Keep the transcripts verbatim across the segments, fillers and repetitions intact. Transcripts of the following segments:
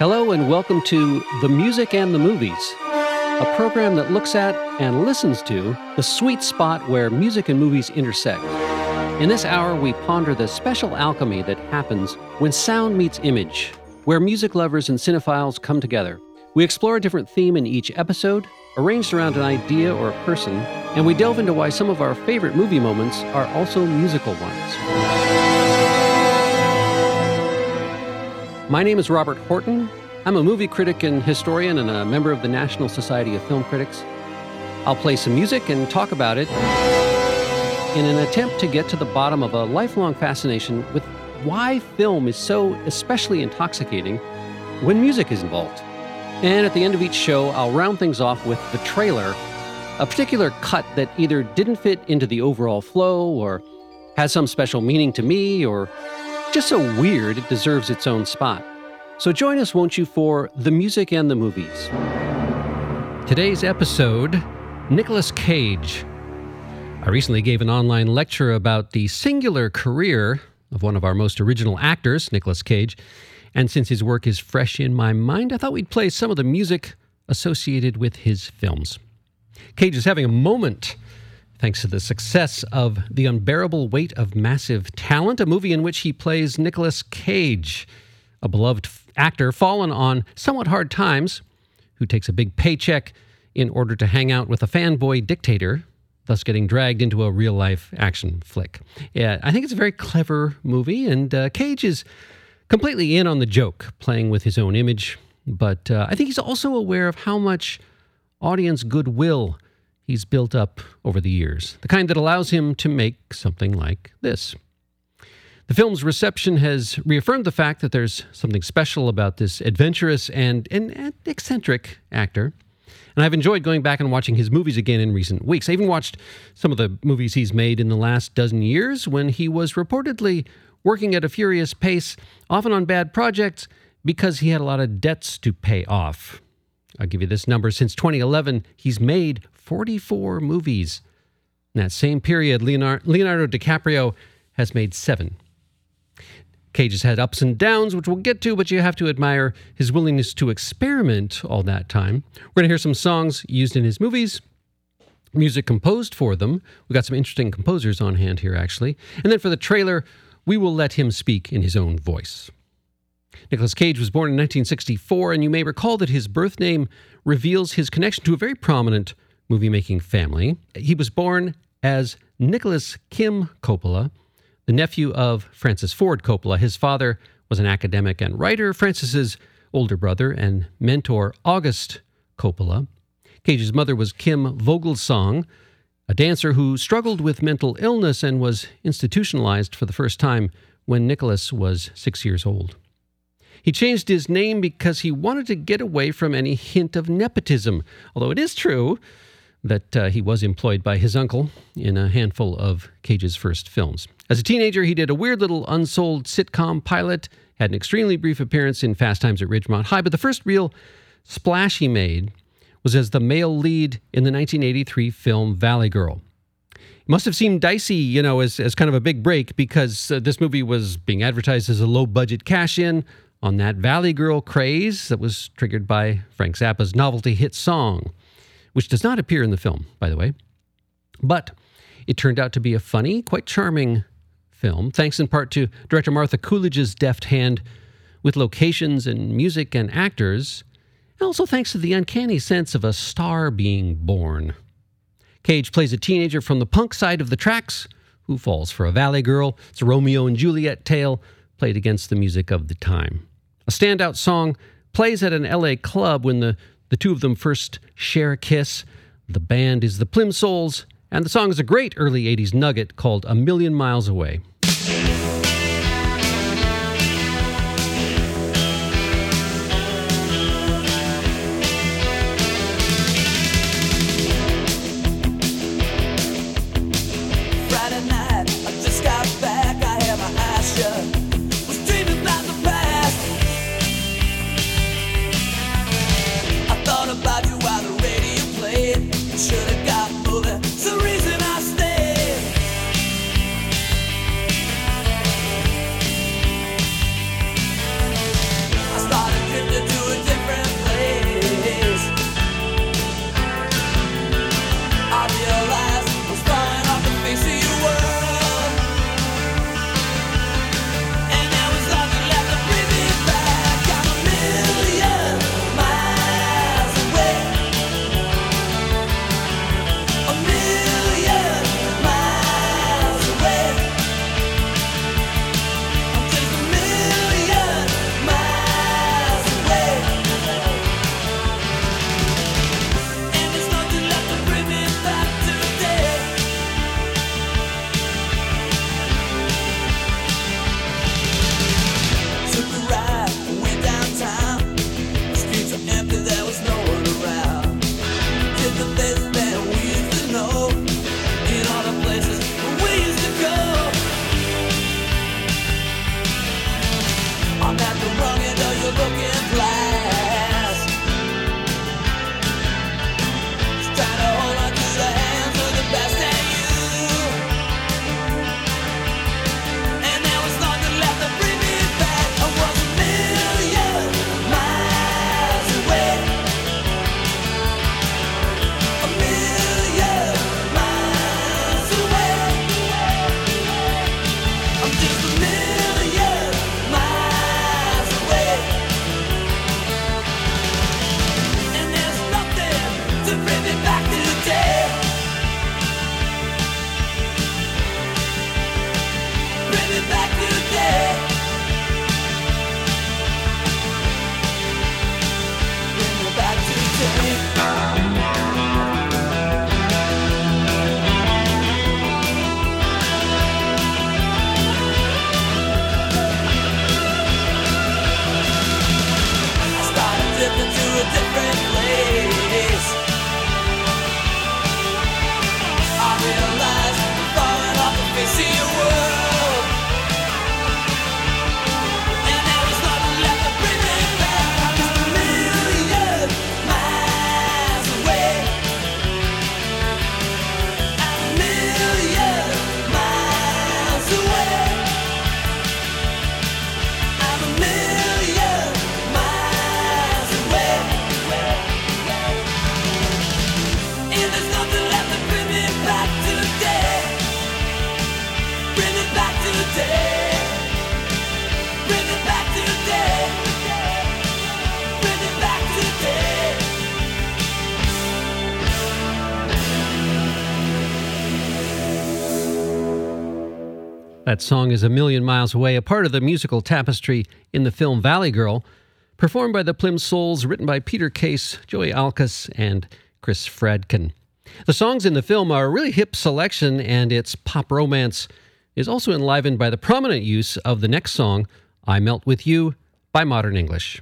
Hello and welcome to The Music and the Movies, a program that looks at and listens to the sweet spot where music and movies intersect. In this hour, we ponder the special alchemy that happens when sound meets image, where music lovers and cinephiles come together. We explore a different theme in each episode, arranged around an idea or a person, and we delve into why some of our favorite movie moments are also musical ones. My name is Robert Horton. I'm a movie critic and historian and a member of the National Society of Film Critics. I'll play some music and talk about it in an attempt to get to the bottom of a lifelong fascination with why film is so especially intoxicating when music is involved. And at the end of each show, I'll round things off with the trailer, a particular cut that either didn't fit into the overall flow or has some special meaning to me or just so weird it deserves its own spot. So join us, won't you, for The Music and the Movies. Today's episode, Nicolas Cage. I recently gave an online lecture about the singular career of one of our most original actors, Nicolas Cage, and since his work is fresh in my mind, I thought we'd play some of the music associated with his films. Cage is having a moment thanks to the success of The Unbearable Weight of Massive Talent, a movie in which he plays Nicolas Cage, a beloved actor fallen on somewhat hard times, who takes a big paycheck in order to hang out with a fanboy dictator, thus getting dragged into a real-life action flick. Yeah, I think it's a very clever movie, and uh, Cage is completely in on the joke, playing with his own image, but uh, I think he's also aware of how much audience goodwill he's built up over the years, the kind that allows him to make something like this. The film's reception has reaffirmed the fact that there's something special about this adventurous and, and, and eccentric actor. And I've enjoyed going back and watching his movies again in recent weeks. I even watched some of the movies he's made in the last dozen years when he was reportedly working at a furious pace, often on bad projects, because he had a lot of debts to pay off. I'll give you this number. Since twenty eleven, he's made forty-four movies. In that same period, Leonardo, Leonardo DiCaprio has made seven. Cage has had ups and downs, which we'll get to, but you have to admire his willingness to experiment all that time. We're going to hear some songs used in his movies, music composed for them. We've got some interesting composers on hand here, actually. And then for the trailer, we will let him speak in his own voice. Nicolas Cage was born in nineteen sixty-four, and you may recall that his birth name reveals his connection to a very prominent movie-making family. He was born as Nicholas Kim Coppola, the nephew of Francis Ford Coppola. His father was an academic and writer, Francis's older brother and mentor, August Coppola. Cage's mother was Kim Vogelsong, a dancer who struggled with mental illness and was institutionalized for the first time when Nicholas was six years old. He changed his name because he wanted to get away from any hint of nepotism, although it is true that uh, he was employed by his uncle in a handful of Cage's first films. As a teenager, he did a weird little unsold sitcom pilot, had an extremely brief appearance in Fast Times at Ridgemont High, but the first real splash he made was as the male lead in the nineteen eighty-three film Valley Girl. It must have seemed dicey, you know, as, as kind of a big break because uh, this movie was being advertised as a low-budget cash-in on that Valley Girl craze that was triggered by Frank Zappa's novelty hit song, which does not appear in the film, by the way. But it turned out to be a funny, quite charming film, thanks in part to director Martha Coolidge's deft hand with locations and music and actors, and also thanks to the uncanny sense of a star being born. Cage plays a teenager from the punk side of the tracks who falls for a valley girl. It's a Romeo and Juliet tale played against the music of the time. A standout song plays at an L A club when the, the two of them first share a kiss. The band is the Plimsouls, and the song is a great early eighties nugget called A Million Miles Away. Should've got moving, it's the reason I stayed. That song is A Million Miles Away, a part of the musical tapestry in the film Valley Girl, performed by the Plimsouls, written by Peter Case, Joey Alcas, and Chris Fradkin. The songs in the film are a really hip selection, and its pop romance is also enlivened by the prominent use of the next song, I Melt With You, by Modern English.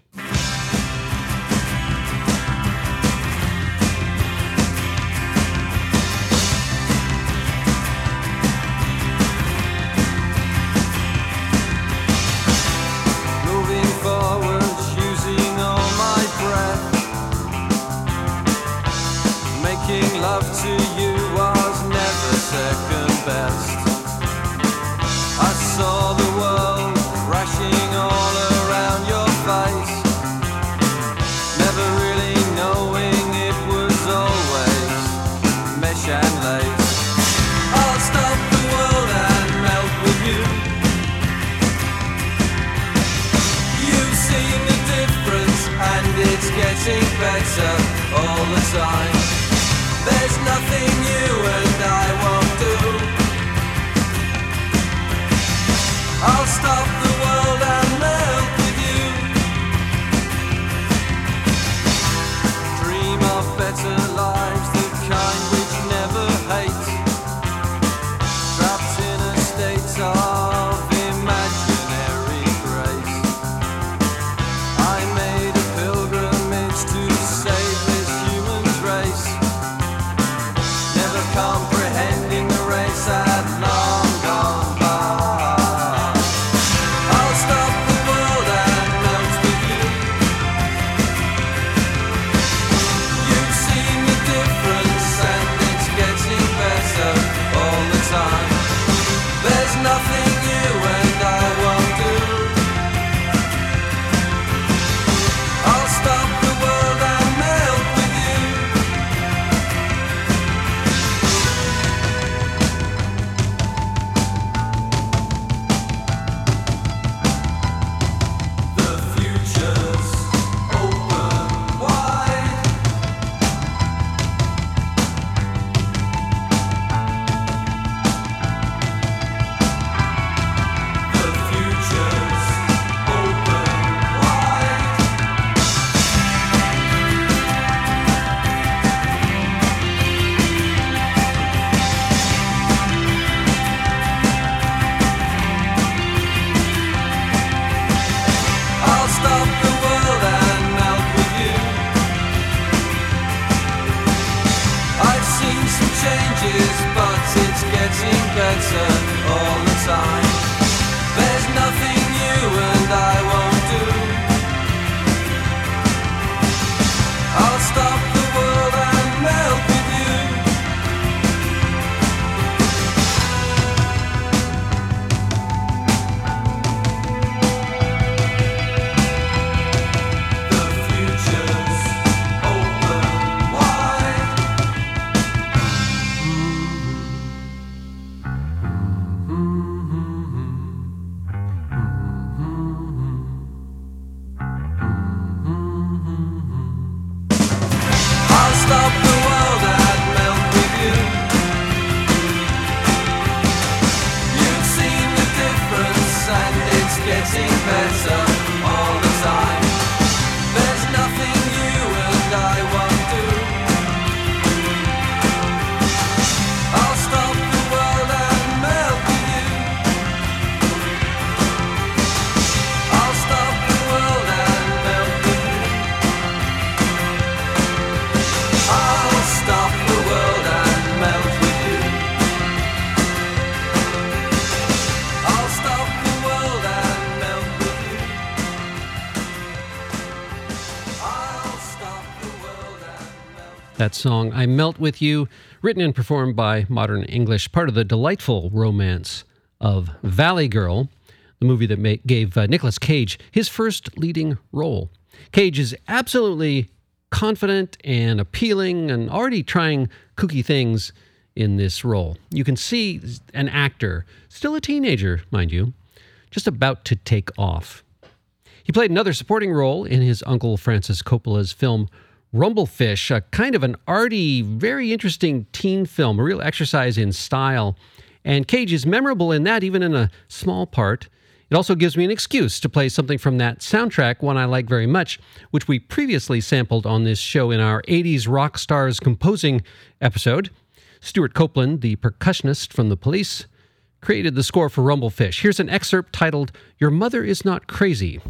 Love to you was never second best. I saw the world crashing all around your face, never really knowing it was always mesh and lace. I'll stop the world and melt with you. You've seen the difference and it's getting better all the time. There's nothing you and I won't do. I'll stop the world and melt with you. Dream of better lives, the kind which never hate. Trapped in a state of imaginary grace. I made a pilgrimage to save this human race. Comprehending the race had long gone by. I'll stop the world and melt with you. You've seen the difference and it's getting better all the time. There's nothing you and I won't do. I'll stop the world and melt with you. That song, I Melt With You, written and performed by Modern English, part of the delightful romance of Valley Girl, the movie that made, gave uh, Nicolas Cage his first leading role. Cage is absolutely confident and appealing and already trying kooky things in this role. You can see an actor, still a teenager, mind you, just about to take off. He played another supporting role in his uncle Francis Coppola's film Rumblefish, a kind of an arty, very interesting teen film, a real exercise in style And Cage is memorable in that, even in a small part. It also gives me an excuse to play something from that soundtrack, one I like very much, which we previously sampled on this show in our eighties rock stars composing episode. Stuart Copeland, the percussionist from The Police, created the score for Rumblefish. Here's an excerpt titled, "Your Mother Is Not Crazy."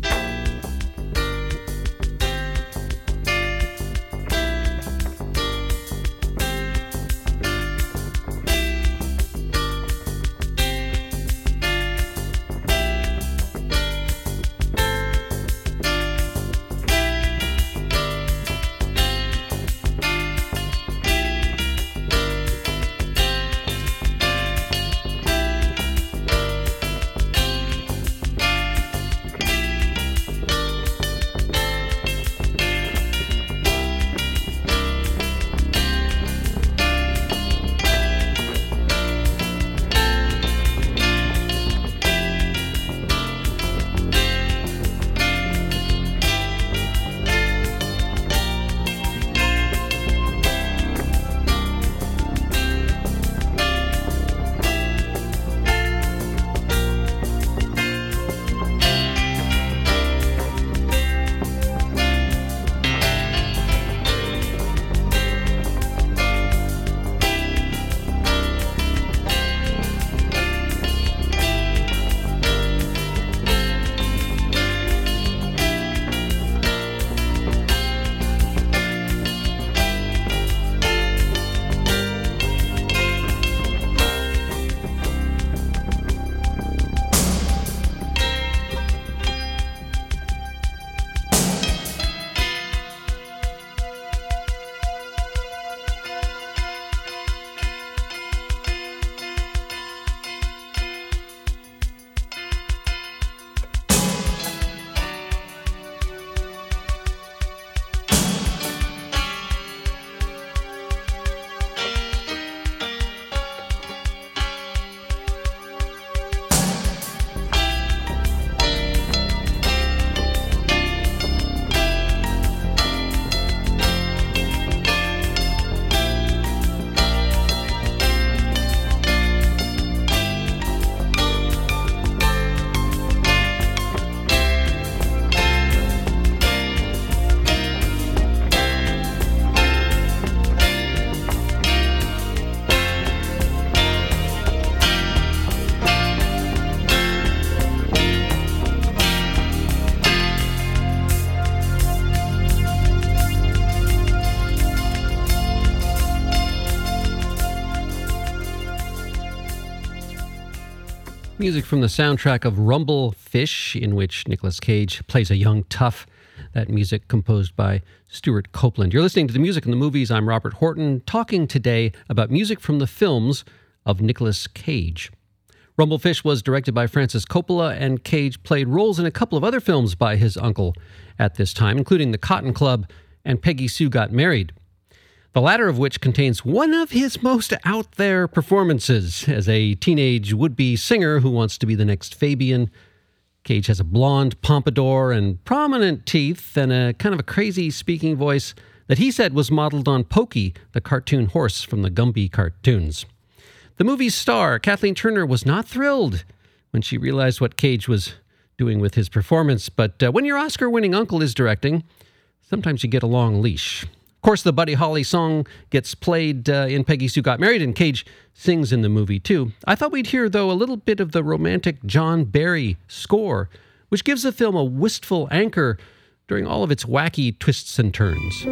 Music from the soundtrack of Rumblefish, in which Nicolas Cage plays a young tough. That music composed by Stuart Copeland. You're listening to The Music and the Movies. I'm Robert Horton, talking today about music from the films of Nicolas Cage. Rumblefish was directed by Francis Coppola, and Cage played roles in a couple of other films by his uncle at this time, including The Cotton Club and Peggy Sue Got Married. The latter of which contains one of his most out-there performances as a teenage would-be singer who wants to be the next Fabian. Cage has a blonde pompadour and prominent teeth and a kind of a crazy speaking voice that he said was modeled on Pokey, the cartoon horse from the Gumby cartoons. The movie's star, Kathleen Turner, was not thrilled when she realized what Cage was doing with his performance, but uh, when your Oscar-winning uncle is directing, sometimes you get a long leash. Of course, the Buddy Holly song gets played uh, in Peggy Sue Got Married, and Cage sings in the movie, too. I thought we'd hear, though, a little bit of the romantic John Barry score, which gives the film a wistful anchor during all of its wacky twists and turns.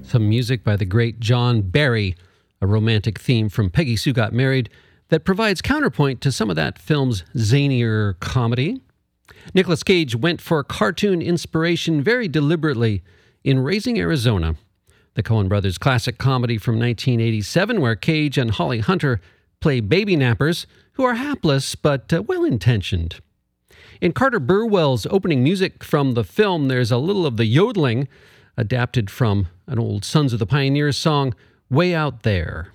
Some music by the great John Barry, a romantic theme from Peggy Sue Got Married that provides counterpoint to some of that film's zanier comedy. Nicolas Cage went for cartoon inspiration very deliberately in Raising Arizona, the Coen brothers' classic comedy from nineteen eighty-seven, where Cage and Holly Hunter play baby nappers who are hapless but uh, well-intentioned. In Carter Burwell's opening music from the film, there's a little of the yodeling adapted from an old Sons of the Pioneers song, Way Out There.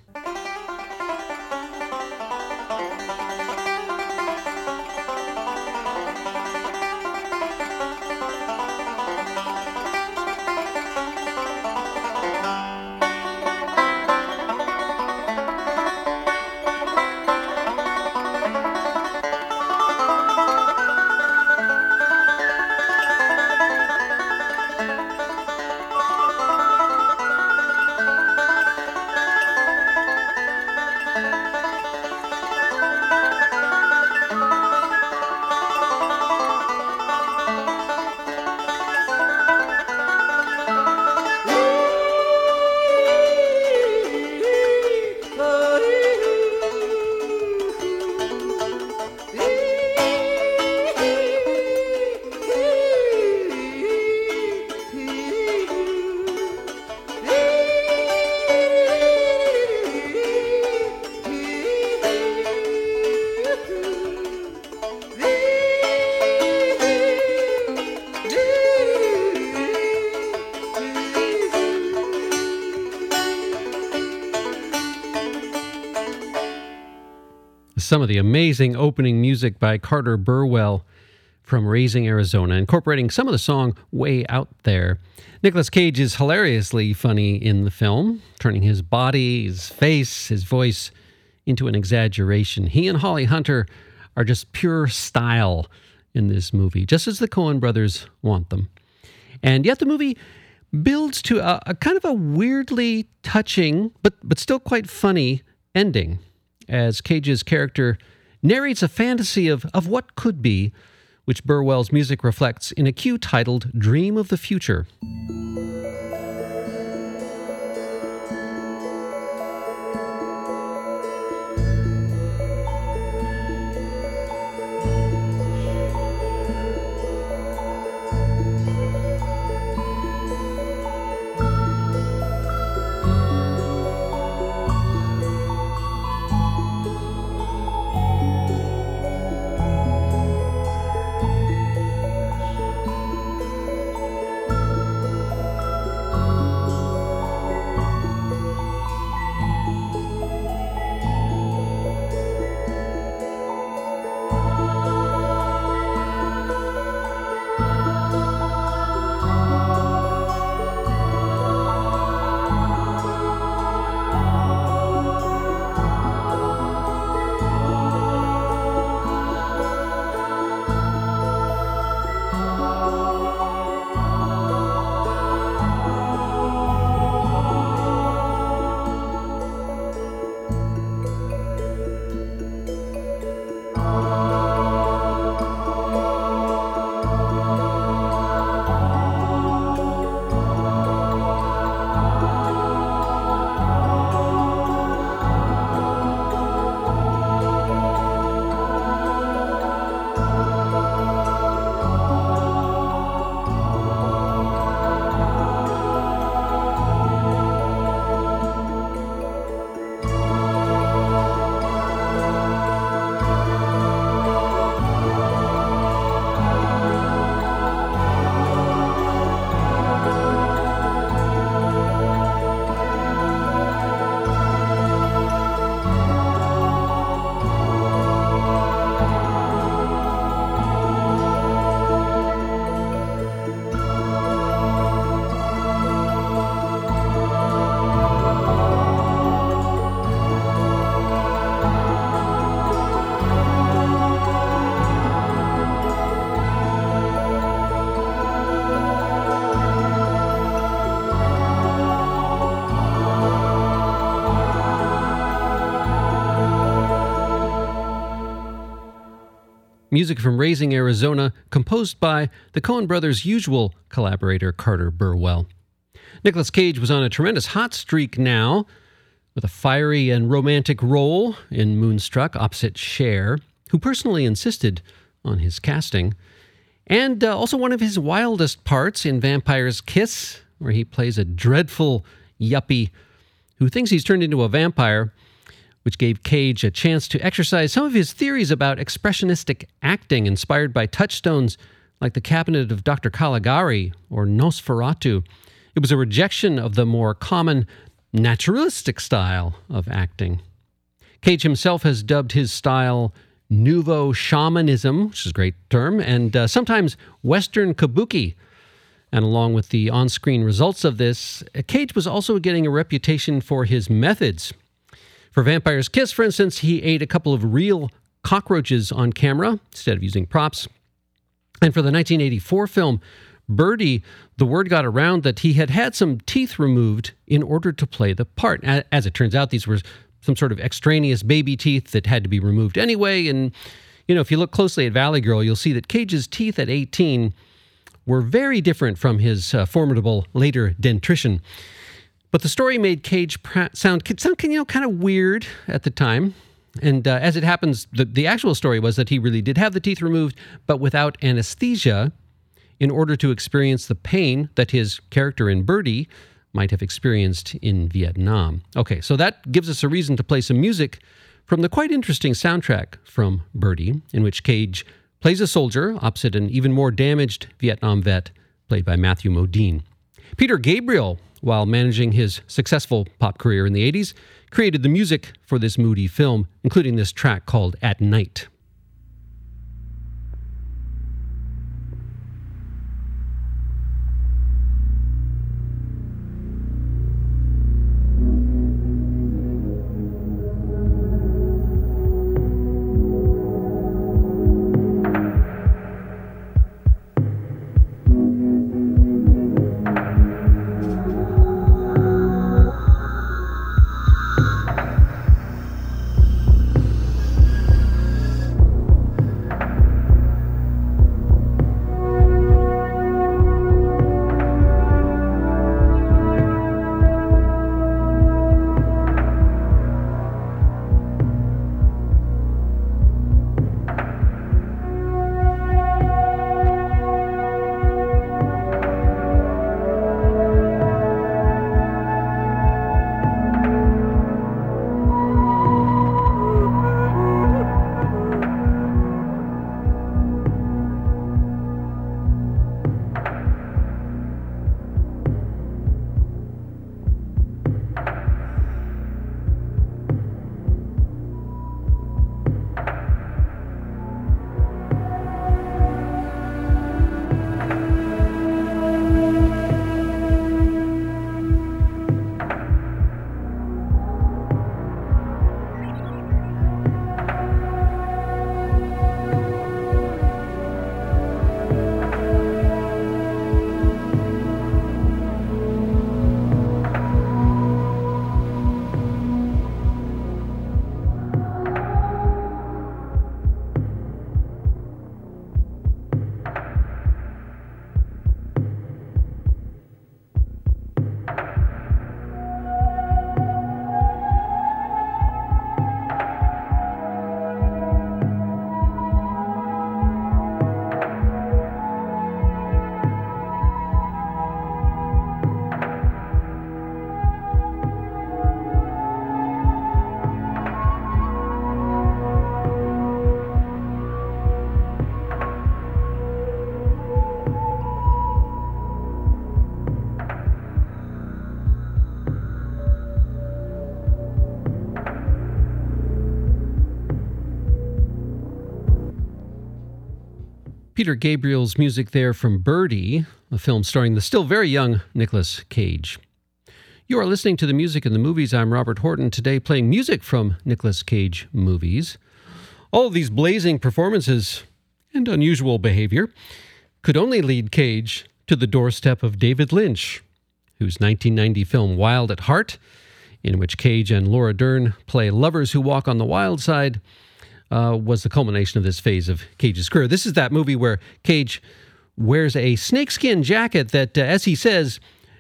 Some of the amazing opening music by Carter Burwell from Raising Arizona, incorporating some of the song Way Out There. Nicolas Cage is hilariously funny in the film, turning his body, his face, his voice into an exaggeration. He and Holly Hunter are just pure style in this movie, just as the Coen brothers want them. And yet the movie builds to a, a kind of a weirdly touching, but, but still quite funny ending, as Cage's character narrates a fantasy of, of what could be, which Burwell's music reflects in a cue titled Dream of the Future. Music from Raising Arizona, composed by the Coen brothers' usual collaborator, Carter Burwell. Nicolas Cage was on a tremendous hot streak now, with a fiery and romantic role in Moonstruck opposite Cher, who personally insisted on his casting, and uh, also one of his wildest parts in Vampire's Kiss, where he plays a dreadful yuppie who thinks he's turned into a vampire, which gave Cage a chance to exercise some of his theories about expressionistic acting inspired by touchstones like the Cabinet of Doctor Caligari or Nosferatu. It was a rejection of the more common naturalistic style of acting. Cage himself has dubbed his style nouveau shamanism, which is a great term, and uh, sometimes Western kabuki. And along with the on-screen results of this, Cage was also getting a reputation for his methods. For Vampire's Kiss, for instance, he ate a couple of real cockroaches on camera instead of using props. And for the nineteen eighty-four film Birdy, the word got around that he had had some teeth removed in order to play the part. As it turns out, these were some sort of extraneous baby teeth that had to be removed anyway. And, you know, if you look closely at Valley Girl, you'll see that Cage's teeth at eighteen were very different from his uh, formidable later dentition. But the story made Cage pra- sound, sound, you know, kind of weird at the time. And uh, as it happens, the, the actual story was that he really did have the teeth removed, but without anesthesia, in order to experience the pain that his character in Birdy might have experienced in Vietnam. Okay, so that gives us a reason to play some music from the quite interesting soundtrack from Birdy, in which Cage plays a soldier opposite an even more damaged Vietnam vet played by Matthew Modine. Peter Gabriel, while managing his successful pop career in the eighties, created the music for this moody film, including this track called At Night. Peter Gabriel's music there from Birdy, a film starring the still very young Nicolas Cage. You are listening to The Music in the Movies. I'm Robert Horton, today playing music from Nicolas Cage movies. All of these blazing performances and unusual behavior could only lead Cage to the doorstep of David Lynch, whose nineteen ninety film Wild at Heart, in which Cage and Laura Dern play lovers who walk on the wild side, uh, was the culmination of this phase of Cage's career. This is that movie where Cage wears a snakeskin jacket that, uh, as he says,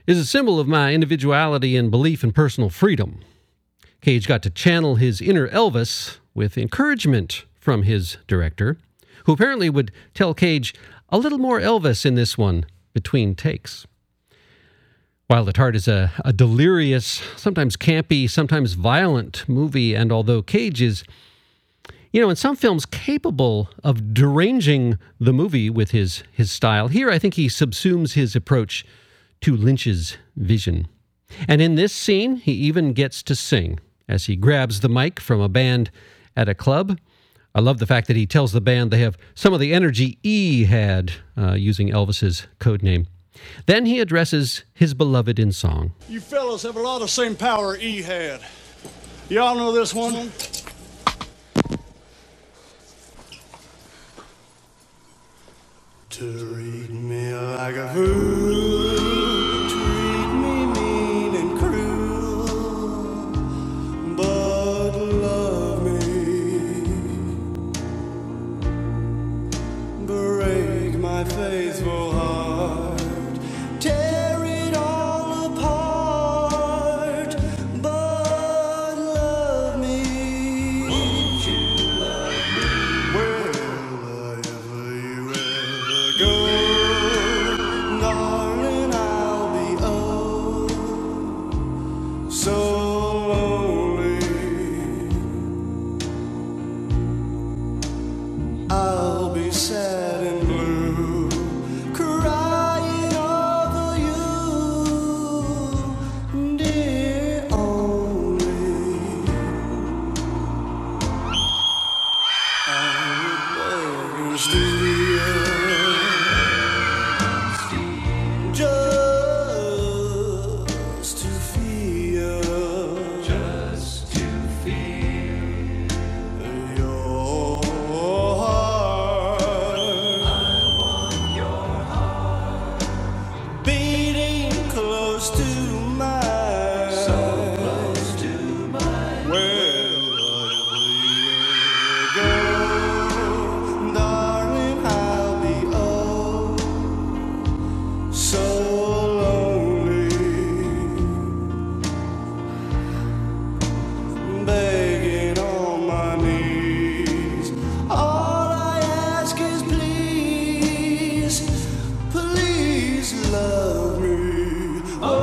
is a symbol of my individuality and belief in personal freedom. Cage got to channel his inner Elvis with encouragement from his director, who apparently would tell Cage a little more Elvis in this one between takes. Wild at Heart is a, a delirious, sometimes campy, sometimes violent movie, and although Cage is, you know, in some films capable of deranging the movie with his, his style, here I think he subsumes his approach to Lynch's vision. And in this scene, he even gets to sing as he grabs the mic from a band at a club. I love the fact that he tells the band they have some of the energy E had, uh, using Elvis's code name. Then he addresses his beloved in song. You fellas have a lot of the same power E had. Y'all know this one? Treat me like a fool, treat me mean and cruel, but love me, break my faithful heart. Tear it all apart, but love me. Won't you love me? Wherever you ever go, darling, I'll be oh so lonely. I'll be sad and blue, crying over you, dear only. I would beg and steal just to feel, just to feel your heart. I want your heart beating close to mine, so close to mine. Wherever you go, darling, I'll be oh so lonely, begging on my knees. All I ask is please, please love me. Oh,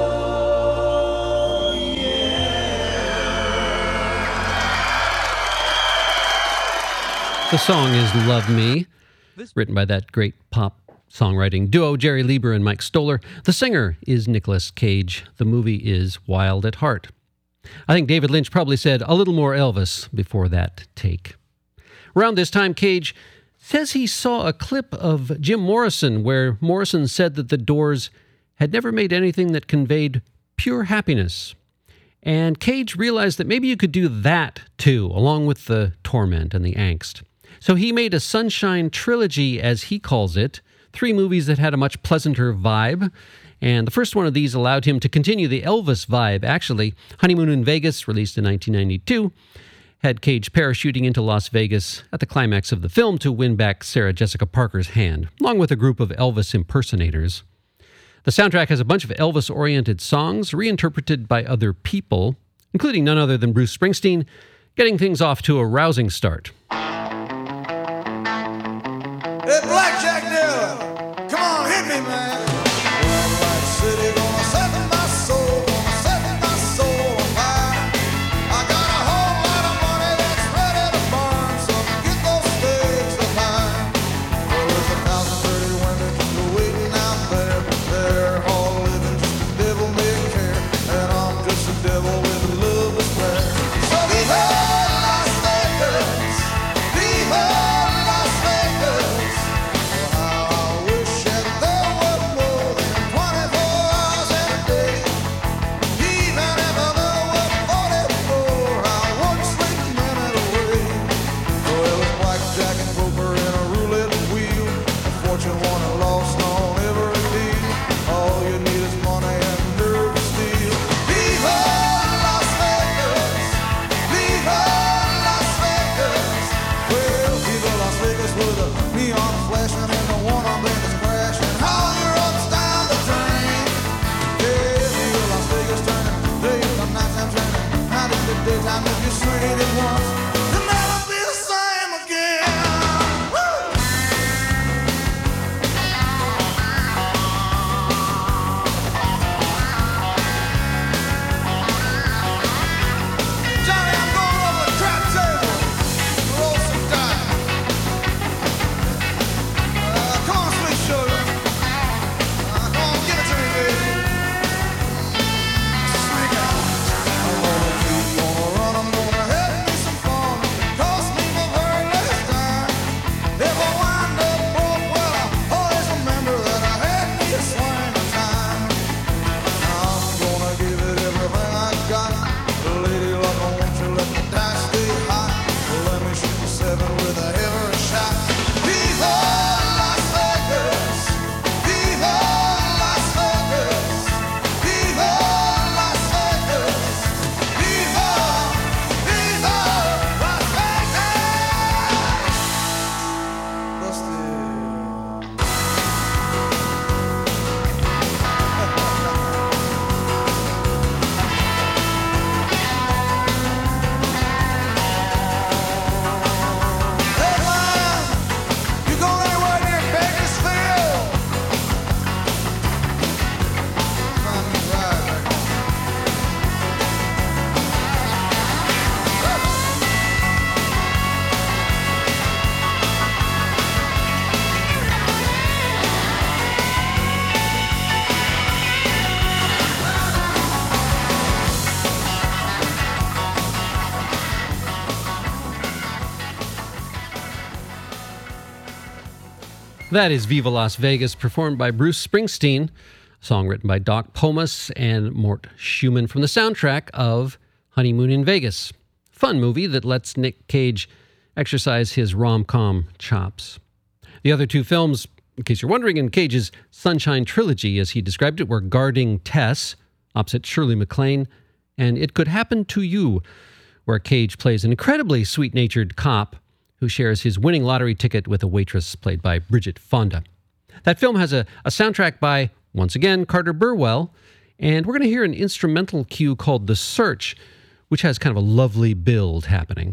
The song is Love Me, written by that great pop songwriting duo Jerry Lieber and Mike Stoller. The singer is Nicolas Cage. The movie is Wild at Heart. I think David Lynch probably said a little more Elvis before that take. Around this time, Cage says he saw a clip of Jim Morrison where Morrison said that the Doors had never made anything that conveyed pure happiness. And Cage realized that maybe you could do that too, along with the torment and the angst. So he made a Sunshine Trilogy, as he calls it, three movies that had a much pleasanter vibe. And the first one of these allowed him to continue the Elvis vibe. Actually, Honeymoon in Vegas, released in nineteen ninety-two, had Cage parachuting into Las Vegas at the climax of the film to win back Sarah Jessica Parker's hand, along with a group of Elvis impersonators. The soundtrack has a bunch of Elvis-oriented songs reinterpreted by other people, including none other than Bruce Springsteen, getting things off to a rousing start. Hey, Blackjack Diller, come on, hit me, man. Well, city gonna set my soul, gonna set my soul on fire. I got a whole lot of money that's ready to burn, so get those stakes up high. Well, there's a thousand pretty women waiting out there, but they're all living just a devil may care, and I'm just a devil with a love to spare. So these are Las Vegas. That is Viva Las Vegas, performed by Bruce Springsteen, a song written by Doc Pomus and Mort Schumann from the soundtrack of Honeymoon in Vegas. Fun movie that lets Nick Cage exercise his rom-com chops. The other two films, in case you're wondering, in Cage's Sunshine Trilogy, as he described it, were Guarding Tess, opposite Shirley MacLaine, and It Could Happen to You, where Cage plays an incredibly sweet-natured cop who shares his winning lottery ticket with a waitress played by Bridget Fonda. That film has a, a soundtrack by, once again, Carter Burwell, and we're going to hear an instrumental cue called The Search, which has kind of a lovely build happening.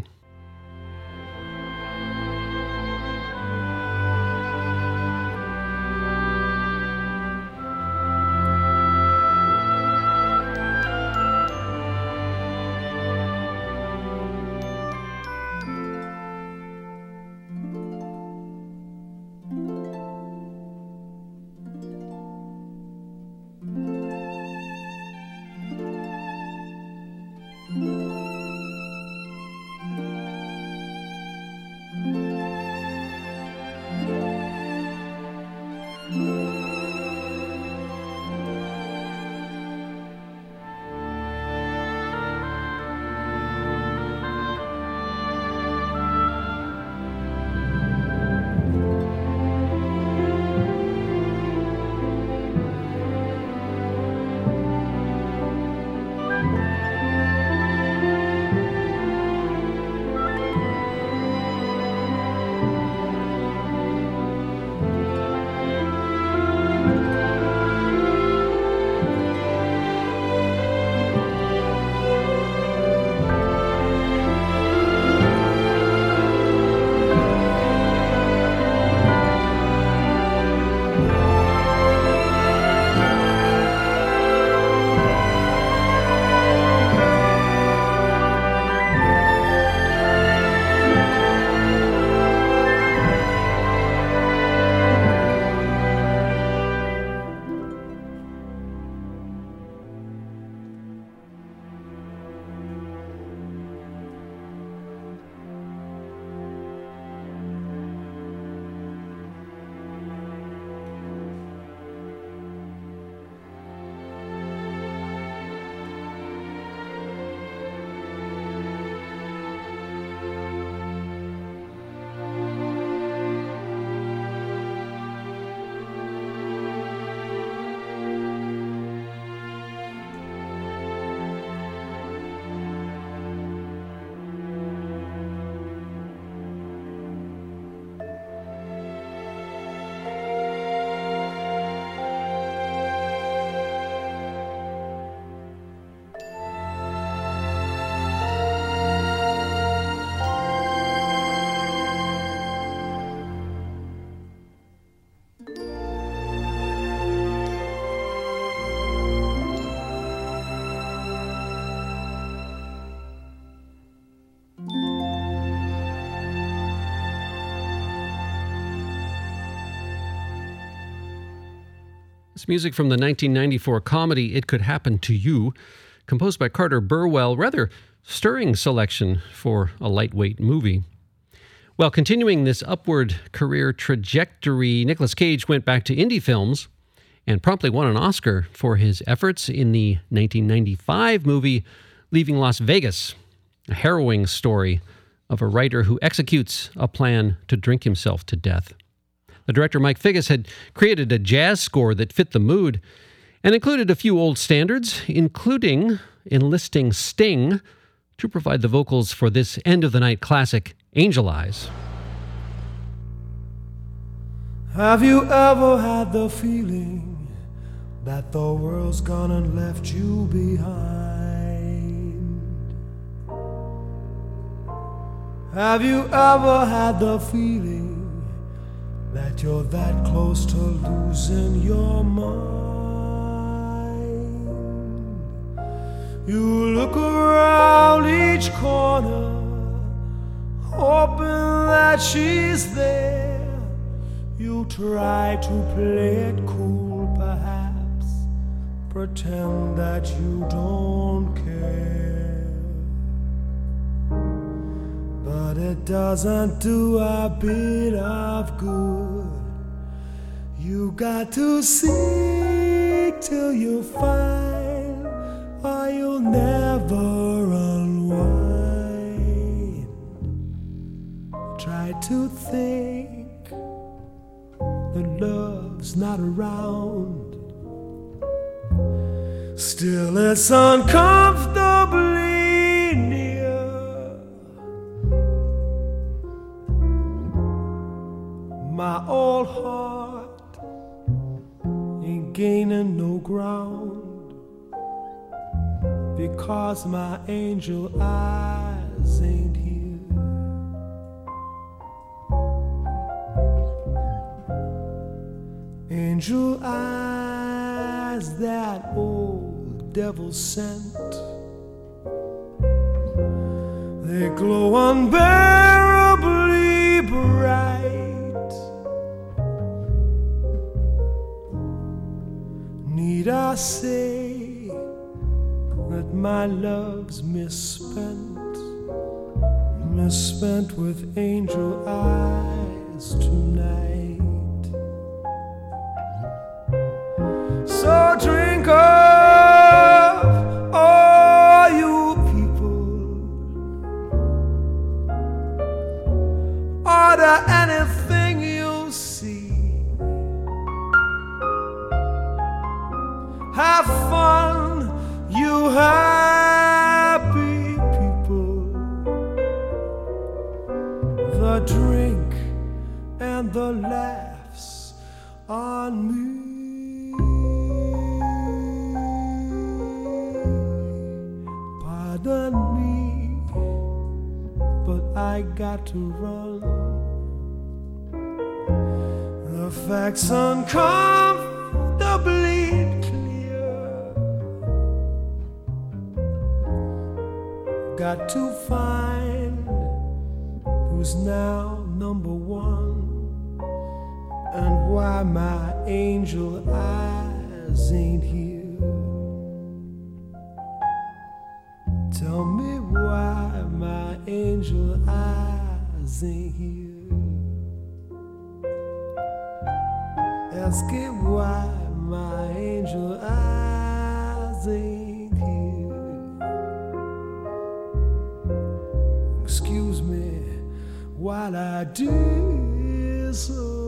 It's music from the nineteen ninety-four comedy It Could Happen to You, composed by Carter Burwell. Rather stirring selection for a lightweight movie. Well, continuing this upward career trajectory, Nicolas Cage went back to indie films and promptly won an Oscar for his efforts in the nineteen ninety-five movie Leaving Las Vegas, a harrowing story of a writer who executes a plan to drink himself to death. The director, Mike Figgis, had created a jazz score that fit the mood and included a few old standards, including enlisting Sting to provide the vocals for this end-of-the-night classic, Angel Eyes. Have you ever had the feeling that the world's gone and left you behind? Have you ever had the feeling that you're that close to losing your mind? You look around each corner, hoping that she's there. You try to play it cool, perhaps, pretend that you don't care. But it doesn't do a bit of good. You got to seek till you find, or you'll never unwind. Try to think that love's not around. Still it's uncomfortably near. My old heart ain't gaining no ground, because my angel eyes ain't here. Angel eyes that old devil sent, they glow unbearably bright. Need I say that my love's misspent, misspent with angel eyes tonight? So drink up, all you people. Order anything you see. Have fun, you happy people. The drink and the laughs on me. Pardon me, but I got to run. The facts uncomfortably clear. Got to find who's now number one, and why my angel eyes ain't here. Tell me why my angel eyes ain't here. Ask it why my angel eyes ain't here. Excuse me while I disappear.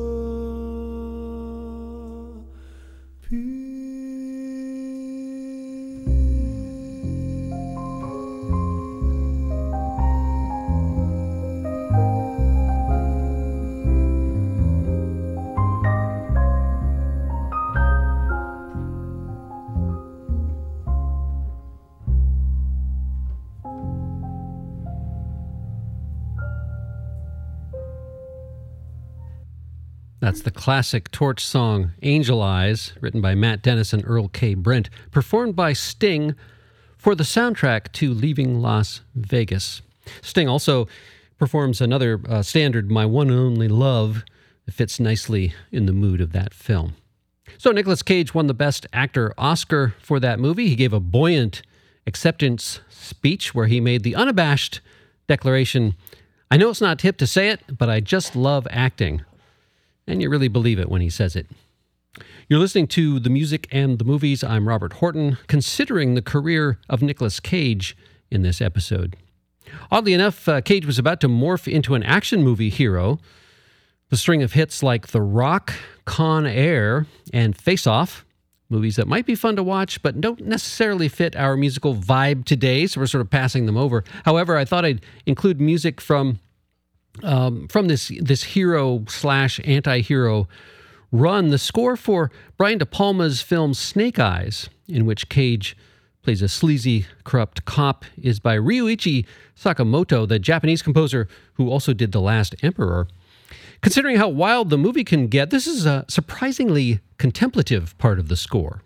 That's the classic Torch song, Angel Eyes, written by Matt Dennis and Earl K. Brent, performed by Sting for the soundtrack to Leaving Las Vegas. Sting also performs another uh, standard, My One and Only Love, that fits nicely in the mood of that film. So Nicolas Cage won the Best Actor Oscar for that movie. He gave a buoyant acceptance speech where he made the unabashed declaration, I know it's not hip to say it, but I just love acting. And you really believe it when he says it. You're listening to The Music and the Movies. I'm Robert Horton, considering the career of Nicolas Cage in this episode. Oddly enough, uh, Cage was about to morph into an action movie hero. The string of hits like The Rock, Con Air, and Face Off, movies that might be fun to watch, but don't necessarily fit our musical vibe today, so we're sort of passing them over. However, I thought I'd include music from Um, from this this hero slash anti-hero run, the score for Brian De Palma's film Snake Eyes, in which Cage plays a sleazy, corrupt cop, is by Ryuichi Sakamoto, the Japanese composer who also did The Last Emperor. Considering how wild the movie can get, this is a surprisingly contemplative part of the score.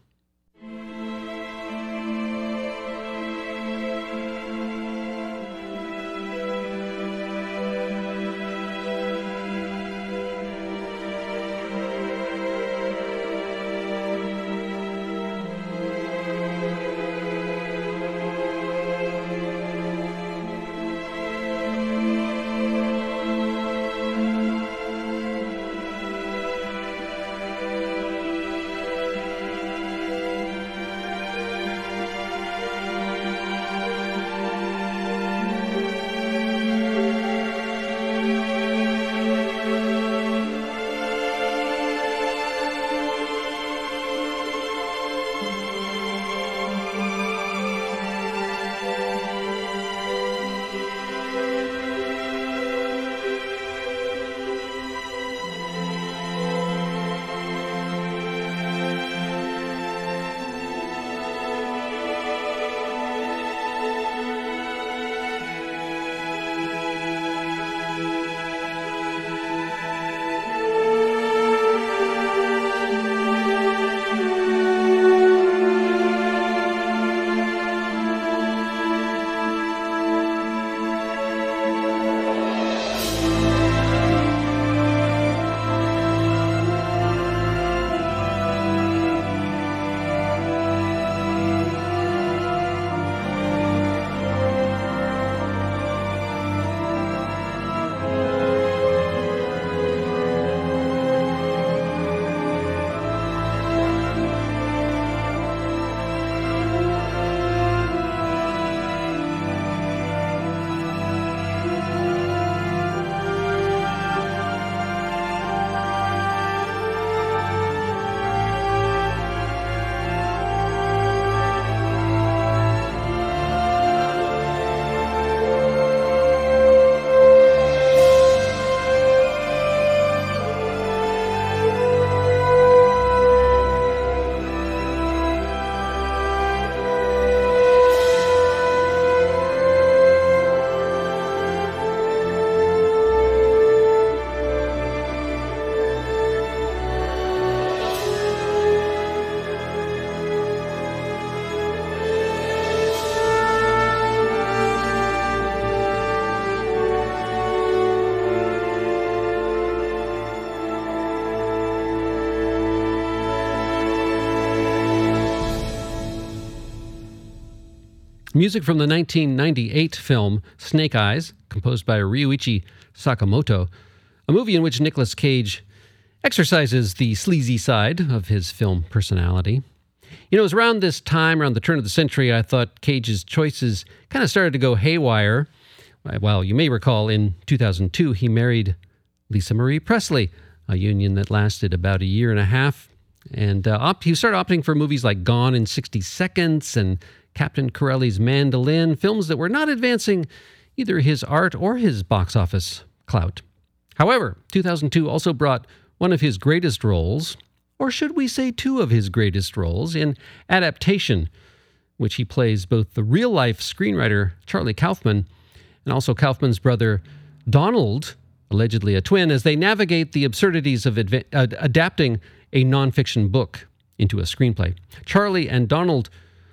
Music from the nineteen ninety-eight film Snake Eyes, composed by Ryuichi Sakamoto, a movie in which Nicolas Cage exercises the sleazy side of his film personality. You know, it was around this time, around the turn of the century, I thought Cage's choices kind of started to go haywire. Well, you may recall in two thousand two, he married Lisa Marie Presley, a union that lasted about a year and a half. And uh, opt- he started opting for movies like Gone in sixty seconds and Captain Corelli's Mandolin, films that were not advancing either his art or his box office clout. However, two thousand two also brought one of his greatest roles, or should we say two of his greatest roles, in Adaptation, which he plays both the real-life screenwriter Charlie Kaufman and also Kaufman's brother Donald, allegedly a twin, as they navigate the absurdities of adva- uh, adapting a nonfiction book into a screenplay. Charlie and Donald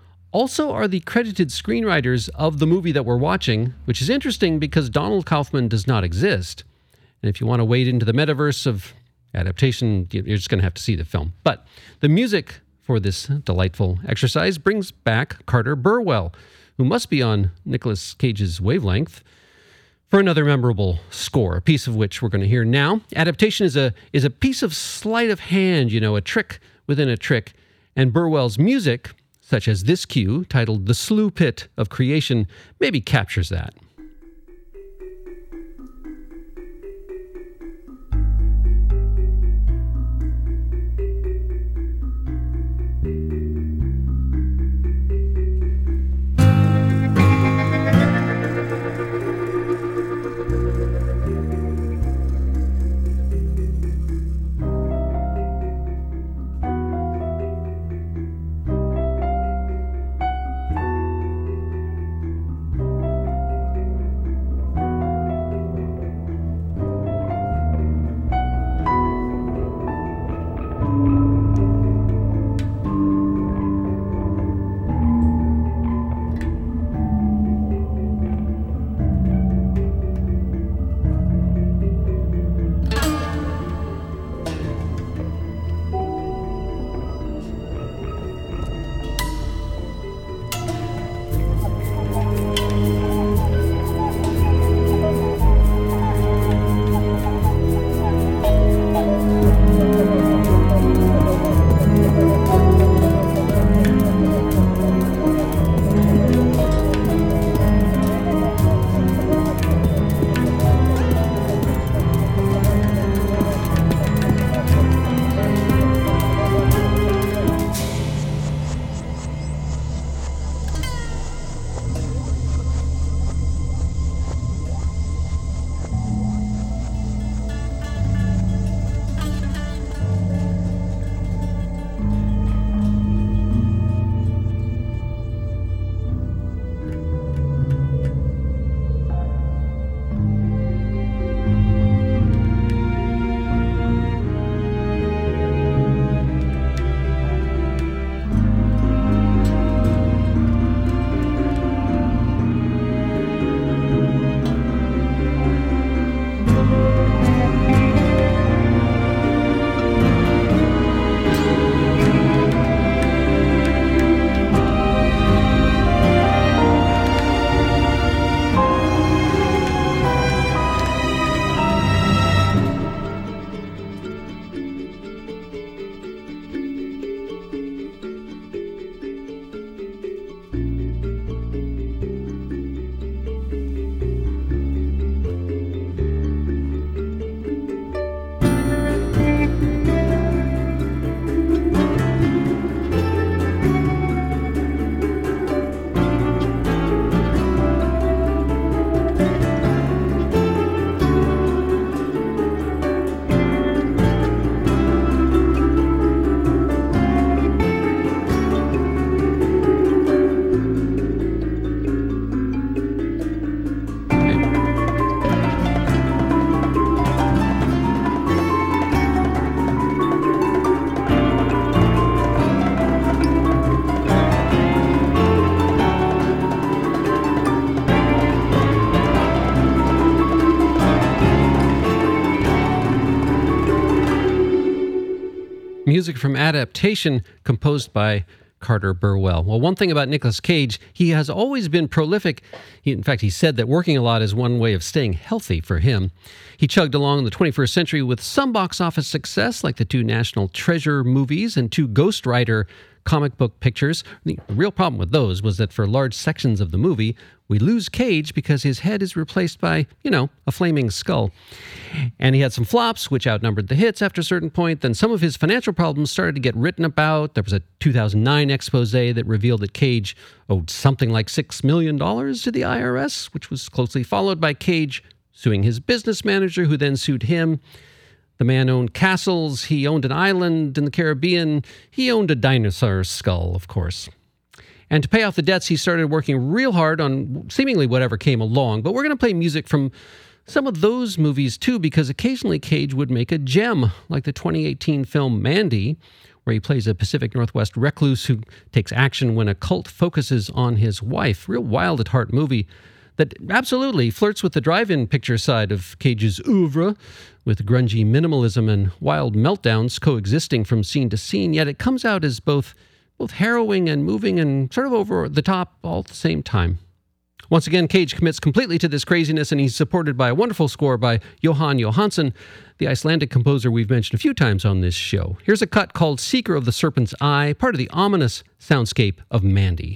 also are the credited screenwriters of the movie that we're watching, which is interesting because Donald Kaufman does not exist. And if you want to wade into the metaverse of Adaptation, you're just going to have to see the film. But the music for this delightful exercise brings back Carter Burwell, who must be on Nicolas Cage's wavelength, for another memorable score, a piece of which we're going to hear now. Adaptation is a is a piece of sleight of hand, you know, a trick within a trick. And Burwell's music, such as this cue, titled The Slough Pit of Creation, maybe captures that. Music from Adaptation, composed by Carter Burwell. Well, one thing about Nicolas Cage, he has always been prolific. He, in fact, he said that working a lot is one way of staying healthy for him. He chugged along in the twenty-first century with some box office success, like the two National Treasure movies and two Ghost Rider comic book pictures. The real problem with those was that for large sections of the movie, we lose Cage because his head is replaced by, you know, a flaming skull. And he had some flops, which outnumbered the hits after a certain point. Then some of his financial problems started to get written about. There was a two thousand nine expose that revealed that Cage owed something like six million dollars to the I R S, which was closely followed by Cage suing his business manager, who then sued him. The man owned castles. He owned an island in the Caribbean. He owned a dinosaur skull, of course. And to pay off the debts, he started working real hard on seemingly whatever came along. But we're going to play music from some of those movies, too, because occasionally Cage would make a gem, like the twenty eighteen film Mandy, where he plays a Pacific Northwest recluse who takes action when a cult focuses on his wife. Real wild-at-heart movie that absolutely flirts with the drive-in picture side of Cage's oeuvre, with grungy minimalism and wild meltdowns coexisting from scene to scene, yet it comes out as both both harrowing and moving and sort of over the top all at the same time. Once again, Cage commits completely to this craziness, and he's supported by a wonderful score by Jóhann Jóhannsson, the Icelandic composer we've mentioned a few times on this show. Here's a cut called Seeker of the Serpent's Eye, part of the ominous soundscape of Mandy.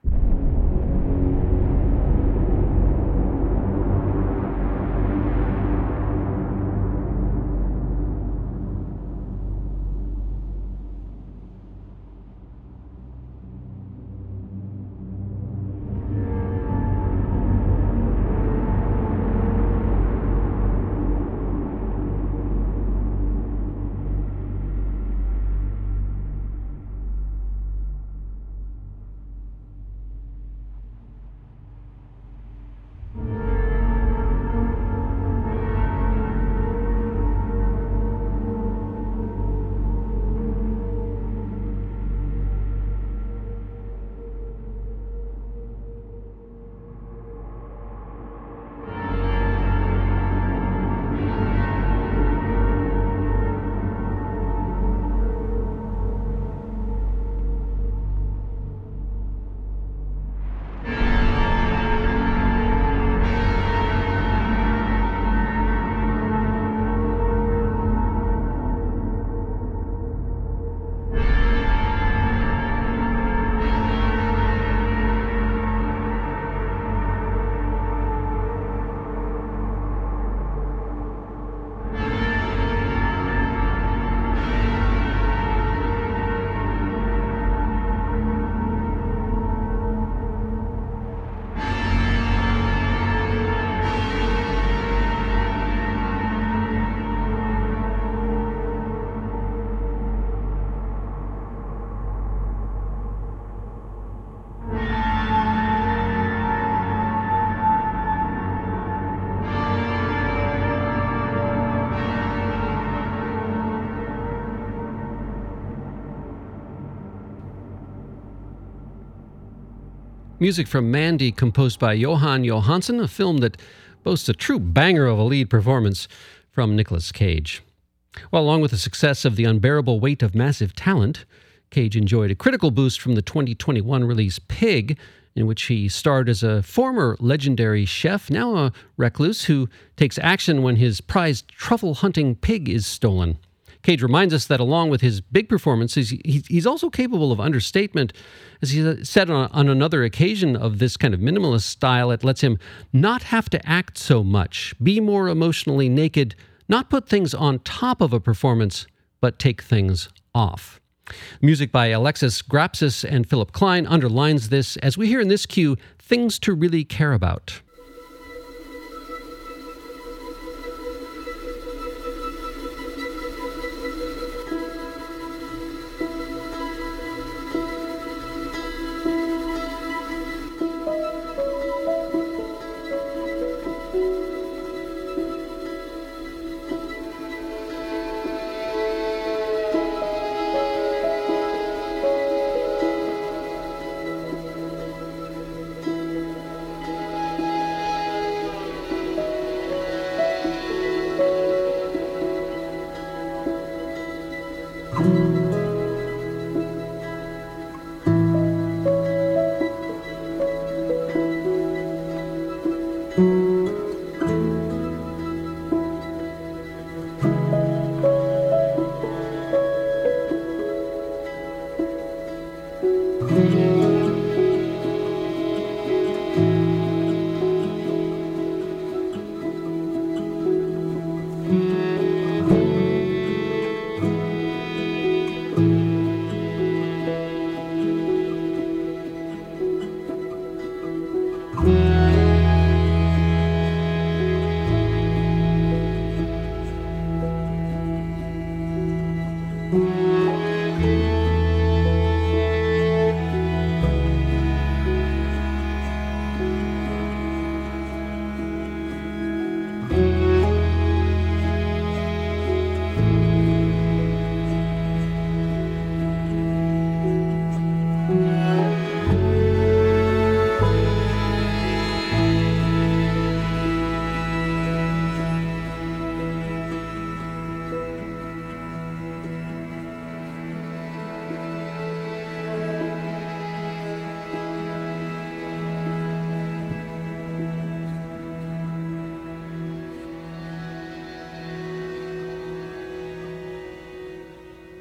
Music from Mandy, composed by Jóhann Jóhannsson, a film that boasts a true banger of a lead performance from Nicolas Cage. Well, along with the success of The Unbearable Weight of Massive Talent, Cage enjoyed a critical boost from the twenty twenty-one release Pig, in which he starred as a former legendary chef, now a recluse, who takes action when his prized truffle-hunting pig is stolen. Cage reminds us that along with his big performances, he's also capable of understatement. As he said on, on another occasion of this kind of minimalist style, it lets him not have to act so much, be more emotionally naked, not put things on top of a performance, but take things off. Music by Alexis Grapsis and Philip Klein underlines this, as we hear in this cue, Things to Really Care About.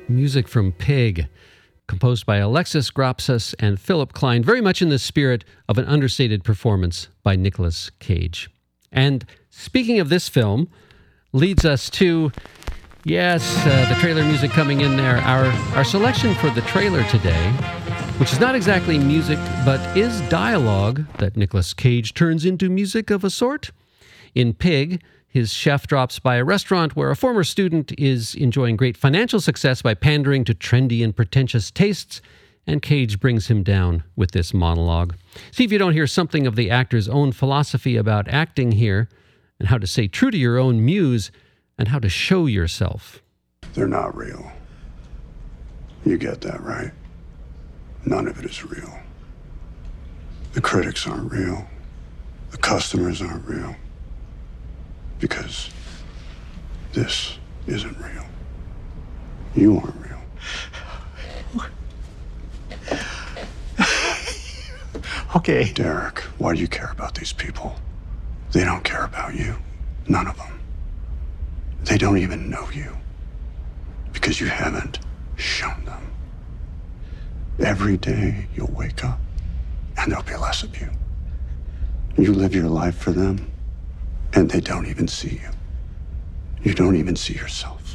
Music from Pig, composed by Alexis Gropsas and Philip Klein, very much in the spirit of an understated performance by Nicolas Cage. And speaking of this film, leads us to, yes, uh, the trailer music coming in there. Our, our selection for the trailer today, which is not exactly music, but is dialogue that Nicolas Cage turns into music of a sort. In Pig, his chef drops by a restaurant where a former student is enjoying great financial success by pandering to trendy and pretentious tastes, and Cage brings him down with this monologue. See if you don't hear something of the actor's own philosophy about acting here, and how to stay true to your own muse, and how to show yourself. They're not real. You get that, right? None of it is real. The critics aren't real. The customers aren't real. Because this isn't real. You aren't real. Okay. Derek, why do you care about these people? They don't care about you. None of them. They don't even know you. Because you haven't shown them. Every day you'll wake up and there'll be less of you. You live your life for them. And they don't even see you. You don't even see yourself.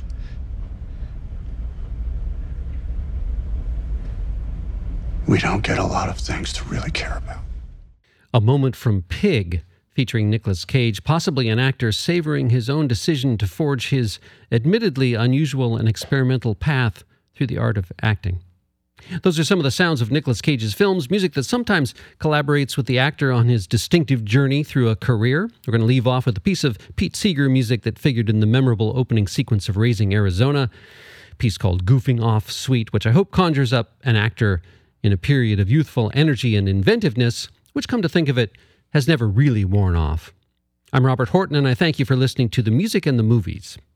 We don't get a lot of things to really care about. A moment from Pig, featuring Nicolas Cage, possibly an actor savoring his own decision to forge his admittedly unusual and experimental path through the art of acting. Those are some of the sounds of Nicolas Cage's films, music that sometimes collaborates with the actor on his distinctive journey through a career. We're going to leave off with a piece of Pete Seeger music that figured in the memorable opening sequence of Raising Arizona, a piece called Goofing Off Suite, which I hope conjures up an actor in a period of youthful energy and inventiveness, which, come to think of it, has never really worn off. I'm Robert Horton, and I thank you for listening to The Music and the Movies.